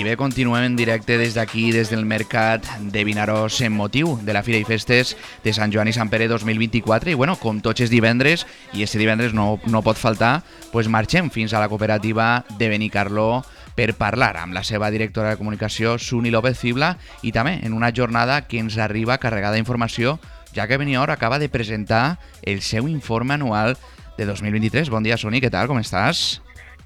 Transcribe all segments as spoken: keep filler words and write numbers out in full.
bé, continuem en directe des d'aquí, des del Mercat de Vinaròs, en motiu de la Fira i Festes de Sant Joan i Sant Pere dos mil vint-i-quatre. I bueno, com tots els divendres, i este divendres no, no pot faltar, pues marxem fins a la cooperativa de Benicarló per parlar amb la seva directora de comunicació, Suni López Fibla, i també en una jornada que ens arriba carregada d'informació, ja que Benior acaba de presentar el seu informe anual de dos mil vint-i-tres. Bon dia, Suni, què tal? Com estàs?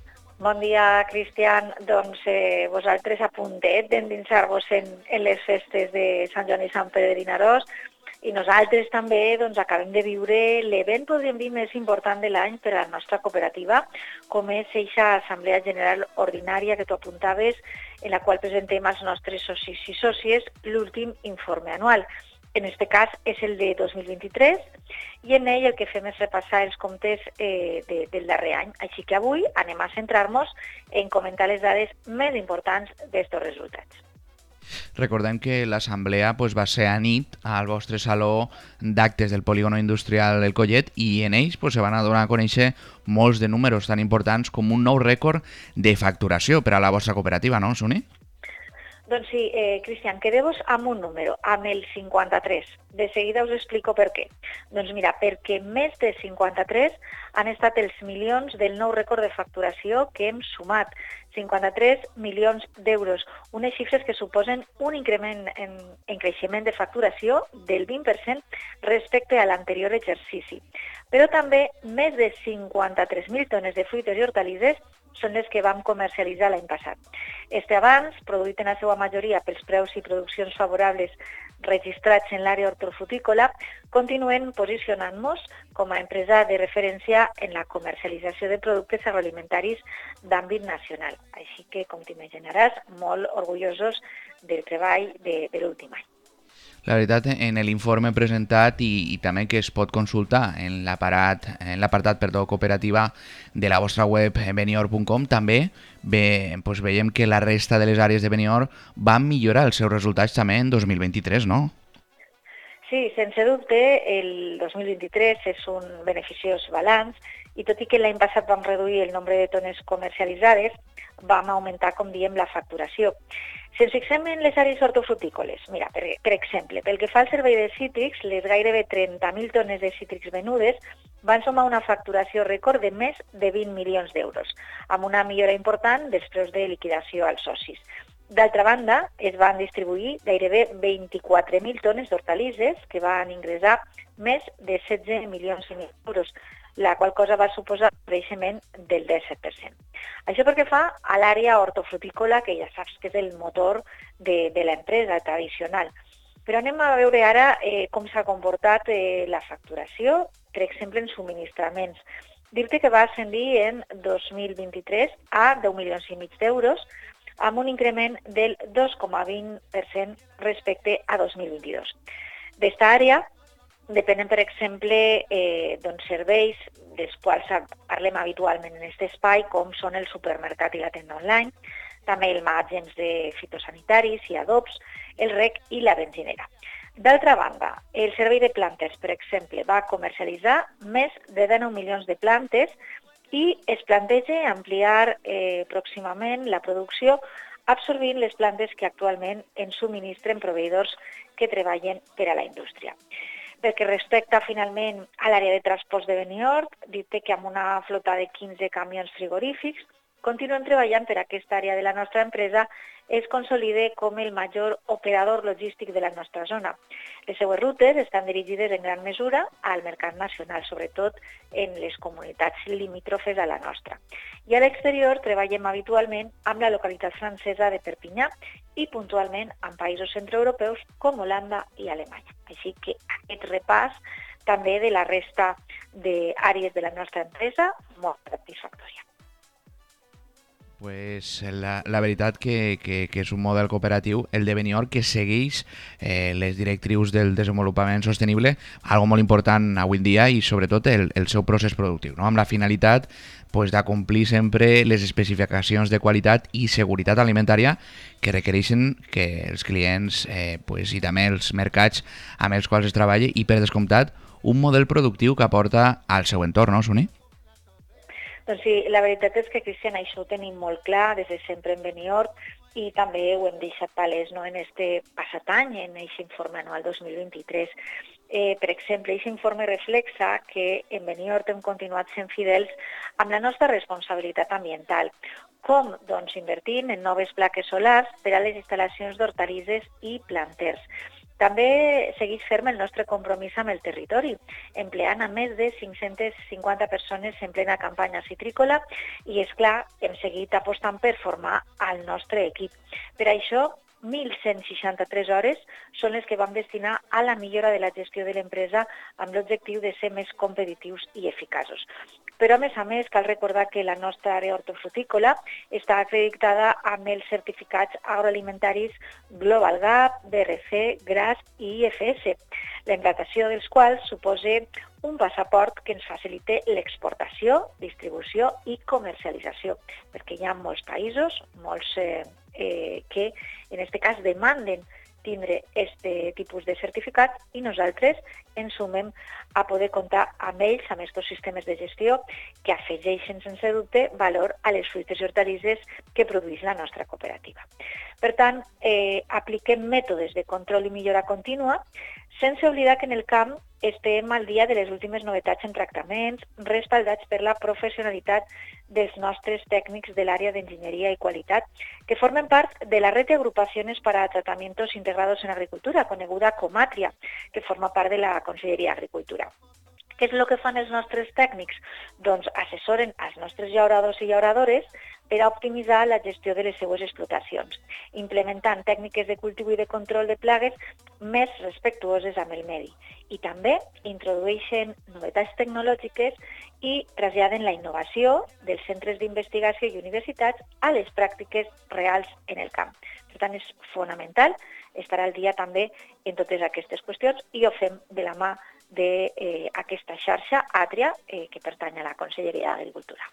Bon dia, Cristian. Doncs eh, vosaltres a puntet d'endinsar-vos en, en les festes de Sant Joan i Sant Pere de Vinaròs, i nosaltres també doncs, acabem de viure l'event, podríem dir, més important de l'any per a la nostra cooperativa, com és eixa Assemblea General Ordinària que tu apuntaves, en la qual presentem als nostres socis i sòcies l'últim informe anual. En aquest cas és el de dos mil vint-i-tres, i en ell el que fem és repassar els comptes eh, de, del darrer any. Així que avui anem a centrar-nos en comentar les dades més importants d'estos resultats. Recordem que l'assemblea pues, va ser a nit al vostre saló d'actes del polígono industrial El Collet, i en ells pues, se van a donar a conèixer molts de números tan importants com un nou rècord de facturació per a la vostra cooperativa, no, Suni? Doncs sí, eh, Cristian, quedeu-vos amb un número, amb el cinquanta-tres. De seguida us explico per què. Doncs mira, perquè més de cinquanta-tres han estat els milions del nou rècord de facturació que hem sumat. cinquanta-tres milions d'euros, unes xifres que suposen un increment en, en creixement de facturació del vint per cent respecte a l'anterior exercici. Però també més de cinquanta-tres mil tones de fruites i hortalisses són les que vam comercialitzar l'any passat. Este avanç, produït en la seva majoria pels preus i produccions favorables registrats en l'àrea hortofrutícola, continuen posicionant-nos com a empresa de referència en la comercialització de productes agroalimentaris d'àmbit nacional. Així que, com t'imaginaràs, molt orgullosos del treball de, de l'últim any. La veritat, en l'informe presentat i, i també que es pot consultar en l'aparat, en l'apartat perdó, cooperativa de la vostra web benior punt com, també ve, pues veiem que la resta de les àrees de Benior van millorar els seus resultats també en dos mil vint-i-tres, no? Sí, sense dubte, el dos mil vint-i-tres és un beneficiós balanç, i tot i que l'any passat vam reduir el nombre de tones comercialitzades, vam augmentar, com diem, la facturació. Si ens fixem en les àrees hortofrutícoles, mira, per, per exemple, pel que fa al servei de cítrics, les gairebé trenta mil tones de cítrics venudes van sumar una facturació rècord de més de vint milions d'euros, amb una millora important dels preus de liquidació als socis. D'altra banda, es van distribuir gairebé vint-i-quatre mil tones d'hortalisses que van ingressar més de setze milions i mig d'euros, la qual cosa va suposar un creixement del disset per cent. Això perquè fa a l'àrea hortofrutícola, que ja saps que és el motor de, de l'empresa tradicional. Però anem a veure ara eh, com s'ha comportat eh, la facturació, per exemple, en subministraments. Dir-te que va ascendir en dos mil vint-i-tres a deu milions i mig d'euros, amb un increment del dos coma vint per cent respecte a dos mil vint-i-dos. D'esta àrea depenen, per exemple, eh, doncs serveis dels quals parlem habitualment en aquest espai, com són el supermercat i la tenda online, també el magatzems de fitosanitaris i adobs, el rec i la benzinera. D'altra banda, el servei de plantes, per exemple, va comercialitzar més de dinou milions de plantes i es planteja ampliar eh, pròximament la producció absorbint les plantes que actualment ens subministren proveïdors que treballen per a la indústria. Perquè respecta finalment a l'àrea de transports de Benior, dir-te que amb una flota de quinze camions frigorífics continuem treballant per aquesta àrea de la nostra empresa es consolide com el major operador logístic de la nostra zona. Les seues rutes estan dirigides en gran mesura al mercat nacional, sobretot en les comunitats limítrofes a la nostra. I a l'exterior treballem habitualment amb la localitat francesa de Perpinyà i puntualment amb països centroeuropeus com Holanda i Alemanya. Així que aquest repàs també de la resta d'àrees de la nostra empresa, molt satisfactòria. Pues la, la veritat que, que, que és un model cooperatiu, el de Benior, que segueix eh, les directrius del desenvolupament sostenible, algo molt important avui en dia, i sobretot el, el seu procés productiu, no? Amb la finalitat pues, d'acomplir sempre les especificacions de qualitat i seguretat alimentària que requereixen que els clients eh, pues, i també els mercats amb els quals es treballa, i per descomptat un model productiu que aporta al seu entorn, no, Suni? Doncs sí, la veritat és que, Cristian, això ho tenim molt clar des de sempre en Benior, i també ho hem deixat palès, no, en este passat any, en aquest informe anual dos mil vint-i-tres. Eh, per exemple, aquest informe reflexa que en Benidorm hem continuat sent fidels amb la nostra responsabilitat ambiental. Com? Doncs invertint en noves plaques solars per a les instal·lacions d'hortalisses i planters. També segueix ferm el nostre compromís amb el territori, empleant a més de cinc-centes cinquanta persones en plena campanya citrícola i, és clar, hem seguit apostant per formar el nostre equip. Per això, mil cent seixanta-tres hores són les que vam destinar a la millora de la gestió de l'empresa amb l'objectiu de ser més competitius i eficaços. Però, a més a més, cal recordar que la nostra àrea hortofrutícola està acreditada amb els certificats agroalimentaris Global Gap, B R C, G R A S i I F S, la implantació dels quals suposa un passaport que ens facilita l'exportació, distribució i comercialització, perquè hi ha molts països, molts eh, eh, que en aquest cas demanden tindre este tipus de certificat i nosaltres ens sumem a poder comptar amb ells, amb aquests sistemes de gestió que afegeixen sense dubte valor a les fruites i hortalisses que produeix la nostra cooperativa. Per tant, eh, apliquem mètodes de control i millora contínua sense oblidar que en el camp estem al dia de les últimes novetats en tractaments, respaldats per la professionalitat dels nostres tècnics de l'àrea d'enginyeria i qualitat, que formen part de la red de agrupaciones para tratamientos integrados en agricultura, coneguda com ATRIA, que forma part de la Conselleria d'Agricultura. Què és el que fan els nostres tècnics? Doncs assessoren els nostres llauradors i llauradores per a optimitzar la gestió de les seues explotacions, implementant tècniques de cultiu i de control de plagues més respectuoses amb el medi. I també introdueixen novetats tecnològiques i traslladen la innovació dels centres d'investigació i universitats a les pràctiques reals en el camp. Per tant, és fonamental estar al dia també en totes aquestes qüestions i ho fem de la mà d'aquesta eh, xarxa ATRIA, eh, que pertany a la Conselleria d'Agricultura.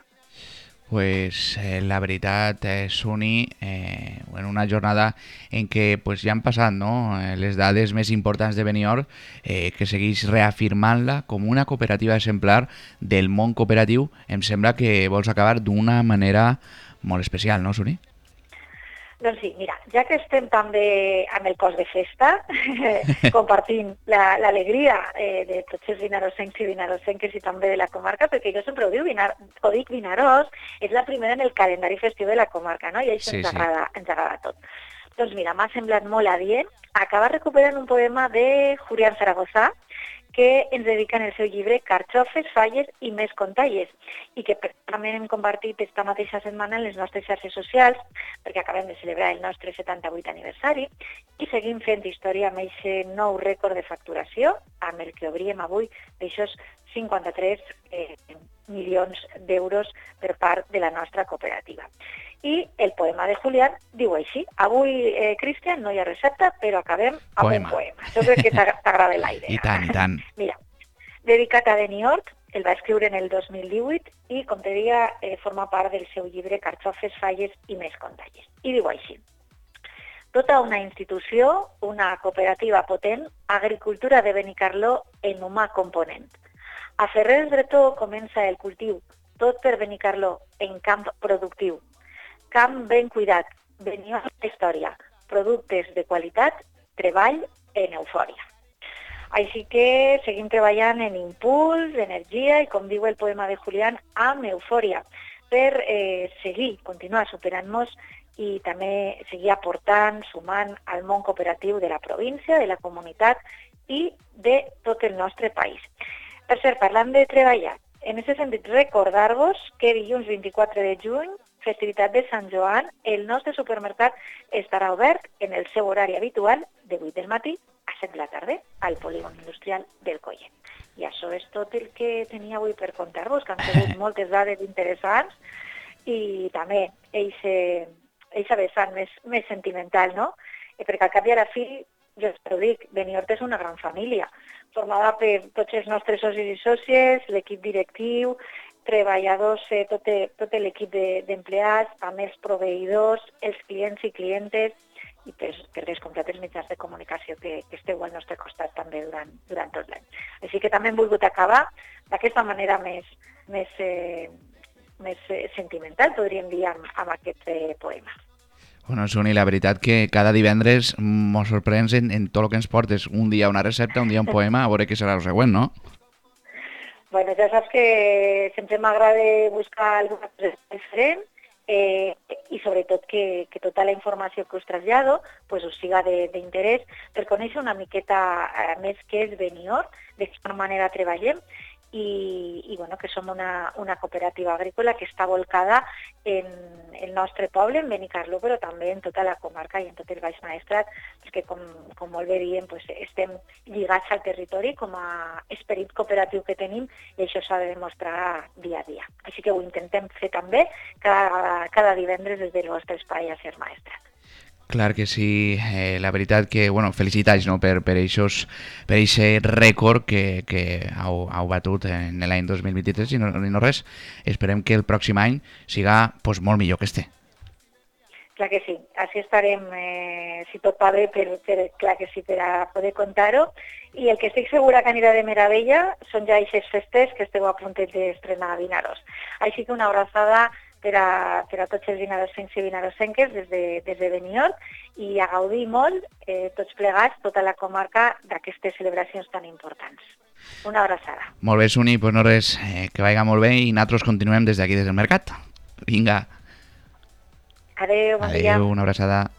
Pues eh, la veritat, eh, Suni, eh, en una jornada en què pues, ja han passat no? eh, les dades més importants de Benidorm, eh, que segueix reafirmant-la com una cooperativa exemplar del món cooperatiu, em sembla que vols acabar d'una manera molt especial, no, Suni? Doncs sí, mira, ja que estem també amb el cos de festa, compartint l'alegria la, eh, de tots els vinarosencs i vinarosenques i també de la comarca, perquè jo sempre ho dic, Vinar, ho dic Vinaròs, és la primera en el calendari festiu de la comarca, no? I això sí, ens, sí. agrada, ens agrada tot. Doncs mira, m'ha semblat molt adient acabar recuperant un poema de Julián Zaragoza, que ens dedica en el seu llibre Carxofes, falles i més contalles, i que també hem compartit esta mateixa setmana en les nostres xarxes socials, perquè acabem de celebrar el nostre setanta-vuit aniversari, i seguim fent història amb aquest nou rècord de facturació, amb el que obríem avui d'aixòs cinquanta-tres eh, milions d'euros per part de la nostra cooperativa. I el poema de Julián diu així. Avui, eh, Cristian, no hi ha recepta, però acabem amb poema. un poema. Jo crec que t'agrada l'aire. I tant, i tant. Mira, dedicat a Benidorm, el va escriure en el dos mil divuit i, com te deia, eh, forma part del seu llibre Carxofes, falles i més contalles. I diu així. Tota una institució, una cooperativa potent, agricultura de Benicarló en humà component. A Ferrers Bretó comença el cultiu, tot per Benicarló, en camp productiu. Camp ben cuidat, Benidorm història, productes de qualitat, treball en eufòria. Així que seguim treballant en impuls, energia i, com diu el poema de Julián, amb eufòria, per eh, seguir, continuar superant-nos i també seguir aportant, sumant al món cooperatiu de la província, de la comunitat i de tot el nostre país. Per cert, parlant de treballar, en aquest sentit, recordar-vos que dilluns vint-i-quatre de juny, festivitat de Sant Joan, el nostre supermercat estarà obert en el seu horari habitual de vuit del matí a set de la tarda al polígon industrial del Collet. I això és tot el que tenia avui per contar-vos, que han sigut moltes dades interessants i també eixa vessant més, més sentimental, no? Perquè al cap i a la fi, jo ho dic, Benidorm és una gran família, formada per tots els nostres socis i sòcies, l'equip directiu, treballadors, eh, tot, tot l'equip d'empleats, també els proveïdors, els clients i clientes i per, per les completes mitjans de comunicació que, que esteu al nostre costat també durant, durant tot l'any. Així que també hem volgut acabar d'aquesta manera més, més, eh, més eh, sentimental, podríem dir, amb, amb aquest eh, poema. Bueno, Suni, la veritat que cada divendres mos sorprens en, en tot el que ens portes. Un dia una recepta, un dia un poema, a veure què serà el següent, no? Bueno, ja saps que sempre m'agrada buscar alguna cosa diferent eh, i sobretot que, que tota la informació que us trasllado pues, us siga d'interès per conèixer una miqueta eh, més què és Benioff, de quina manera treballem i, i bueno, que som una, una cooperativa agrícola que està volcada en el nostre poble, en Benicarló, però també en tota la comarca i en tot el Baix Maestrat, perquè com, com molt bé diem, pues, estem lligats al territori com a esperit cooperatiu que tenim i això s'ha de demostrar dia a dia. Així que ho intentem fer també cada, cada divendres des del vostre espai a Ser Maestrat. Clar que sí, eh, la veritat que, bueno, felicitats no, per, per eixos, per eixe rècord que, que heu, heu batut en l'any dos mil vint-i-tres i no, i no res, esperem que el pròxim any siga pues, molt millor que este. Clar que sí, així estarem, eh, si tot va bé, per, per, clar que sí, per a poder contar-ho. I el que estic segura que anirà de meravella són ja aquestes festes que esteu a punt d'estrenar a Vinaròs. Així que una abraçada per a, per a tots els vinarossencs i vinarossenques des de, des de Benioff i a gaudir molt, eh, tots plegats, tota la comarca, d'aquestes celebracions tan importants. Una abraçada. Molt bé, Suni, pues no res, eh, que vagi molt bé i nosaltres continuem des d'aquí, des del mercat. Vinga. Adéu, bon dia. Adéu, una abraçada.